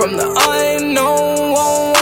from the unknown.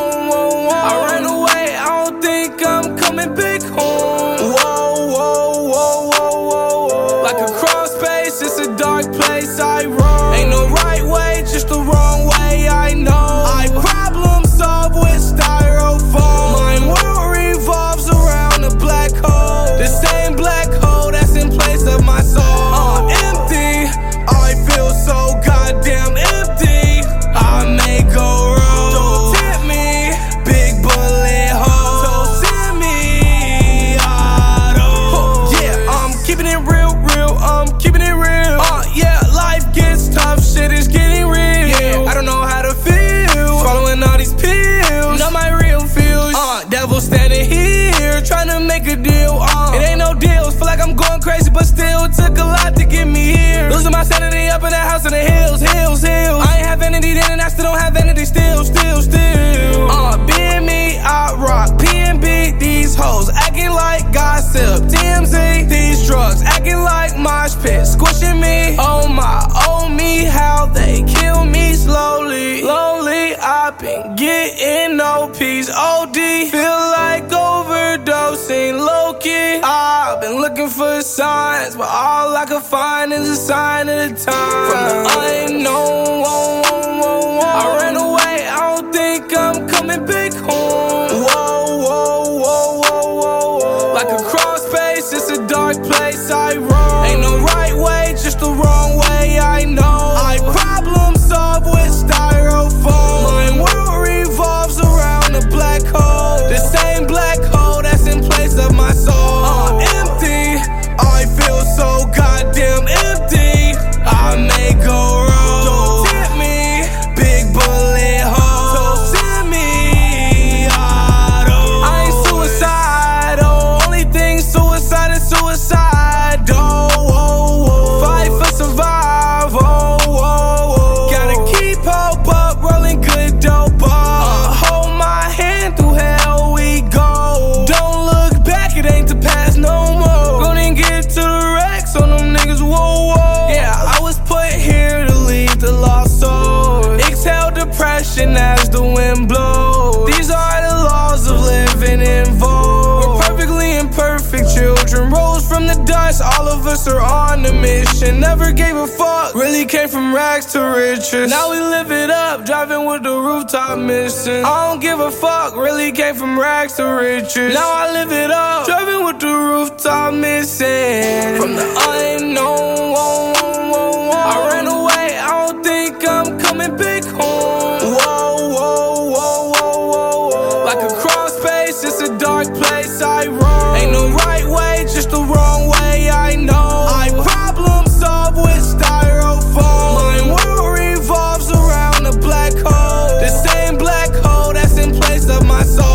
I ran away, I don't think I'm coming back home. Whoa, whoa, whoa, whoa, whoa, whoa. Like a cross space, it's a dark place I roam. Ain't no right way, just the wrong way, I know. I problem solve with styrofoam. My world revolves around a black hole. The same black hole that's in place of my soul. Empty, I feel so goddamn empty. I may go wrong. Don't tempt me, big bullet hole. Don't send me auto. Yeah, I'm keeping it real, I'm keeping it real. Yeah, life gets tough, shit is getting real. Yeah, I don't know how to feel, following all these pills. Know my real feels. Devil standing here, trying to make a deal. It ain't no deals, feel like I'm going crazy, but still it took a lot to get me here. Losing my sanity up in the house in the hills. I ain't have vanity then and I still don't have vanity still. Being me, I rock PNB, these hoes acting like gossip. TMZ, these drugs acting like mosh pit, squishing me. Oh me, how they kill me slowly. Lonely, I've been getting no peace. OD, feel like overdosing, low-key. I've been looking for signs, but all I can find is a sign of the time. From the unknown, I ran away, I don't think I'm coming back home. Whoa, whoa, whoa, whoa, whoa, whoa. Like a cross space, it's a dark place I roam. Ain't no right way, just the wrong way, I know. I problem solve with styrofoam. My world revolves around a black hole. The same black hole that's in place of my soul. Empty, I feel so goddamn empty. I may go wrong. Don't tempt me, big bullet hole. Don't send me auto. I ain't suicidal, only thing suicide is suicidal. Fight for survival. Gotta keep hope up, rolling good dope up. Hold my hand through hell we go. Don't look back, it ain't the past no more. Gonna get to the wrecks on them niggas, whoa, whoa. Yeah, I was put here to lead the lost soul. Exhale depression as the wind blows. These are the laws of living in vogue. We're perfectly imperfect children, rose from the dust. All of us are on a mission. Never gave a fuck, really came from rags to riches. Now we live it up, driving with the rooftop missing. I don't give a fuck, really came from rags to riches. Now I live it up, driving with the rooftop missing. From the unknown, I ran away, I don't think I'm coming back home. Whoa, whoa, whoa, whoa, whoa, whoa. Like a cross space, it's a dark place I roam. Ain't no right way, just the wrong way, I know. I problem solve with styrofoam. My world revolves around a black hole. The same black hole that's in place of my soul.